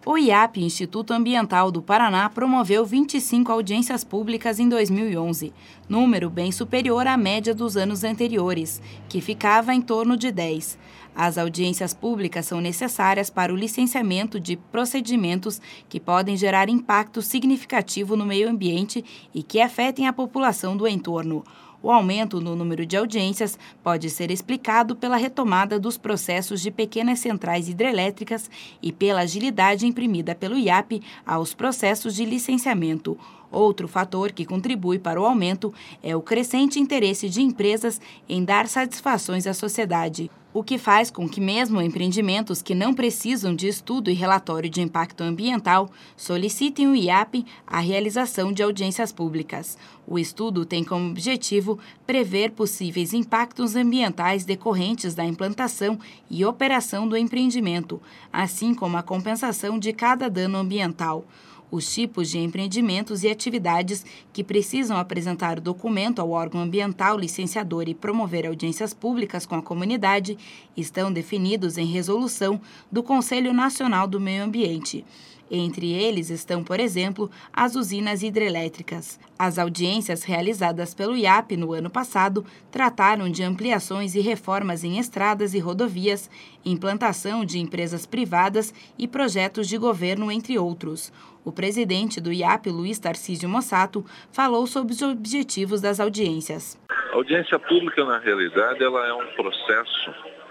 O IAP, Instituto Ambiental do Paraná, promoveu 25 audiências públicas em 2011, número bem superior à média dos anos anteriores, que ficava em torno de 10. As audiências públicas são necessárias para o licenciamento de procedimentos que podem gerar impacto significativo no meio ambiente e que afetem a população do entorno. O aumento no número de audiências pode ser explicado pela retomada dos processos de pequenas centrais hidrelétricas e pela agilidade imprimida pelo IAP aos processos de licenciamento. Outro fator que contribui para o aumento é o crescente interesse de empresas em dar satisfações à sociedade, o que faz com que mesmo empreendimentos que não precisam de estudo e relatório de impacto ambiental solicitem o IAP a realização de audiências públicas. O estudo tem como objetivo prever possíveis impactos ambientais decorrentes da implantação e operação do empreendimento, assim como a compensação de cada dano ambiental. Os tipos de empreendimentos e atividades que precisam apresentar o documento ao órgão ambiental licenciador e promover audiências públicas com a comunidade estão definidos em resolução do Conselho Nacional do Meio Ambiente. Entre eles estão, por exemplo, as usinas hidrelétricas. As audiências realizadas pelo IAP no ano passado trataram de ampliações e reformas em estradas e rodovias, implantação de empresas privadas e projetos de governo, entre outros. O presidente do IAP, Luiz Tarcísio Mossato, falou sobre os objetivos das audiências. A audiência pública, na realidade, ela é um processo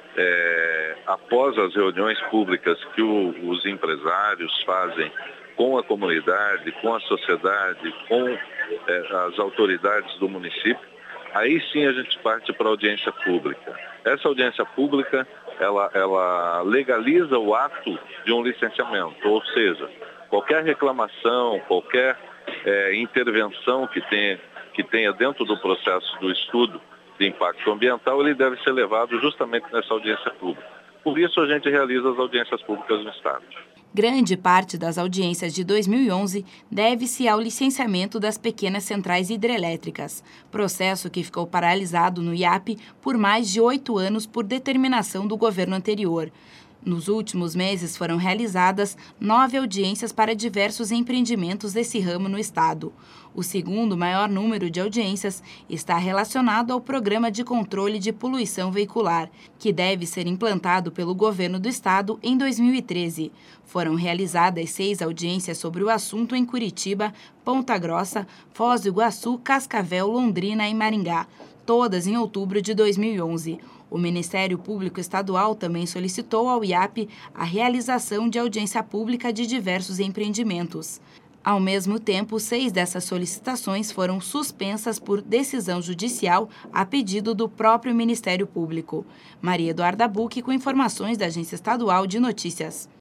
após as reuniões públicas que os empresários fazem com a comunidade, com a sociedade, com as autoridades do município. Aí sim a gente parte para a audiência pública. Essa audiência pública, ela legaliza o ato de um licenciamento, ou seja, qualquer reclamação, qualquer intervenção que tenha dentro do processo do estudo de impacto ambiental, ele deve ser levado justamente nessa audiência pública. Por isso a gente realiza as audiências públicas no Estado. Grande parte das audiências de 2011 deve-se ao licenciamento das pequenas centrais hidrelétricas, processo que ficou paralisado no IAP por mais de 8 anos por determinação do governo anterior. Nos últimos meses foram realizadas 9 audiências para diversos empreendimentos desse ramo no estado. O segundo maior número de audiências está relacionado ao Programa de Controle de Poluição Veicular, que deve ser implantado pelo governo do estado em 2013. Foram realizadas 6 audiências sobre o assunto em Curitiba, Ponta Grossa, Foz do Iguaçu, Cascavel, Londrina e Maringá, todas em outubro de 2011. O Ministério Público Estadual também solicitou ao IAP a realização de audiência pública de diversos empreendimentos. Ao mesmo tempo, 6 dessas solicitações foram suspensas por decisão judicial a pedido do próprio Ministério Público. Maria Eduarda Bucchi, com informações da Agência Estadual de Notícias.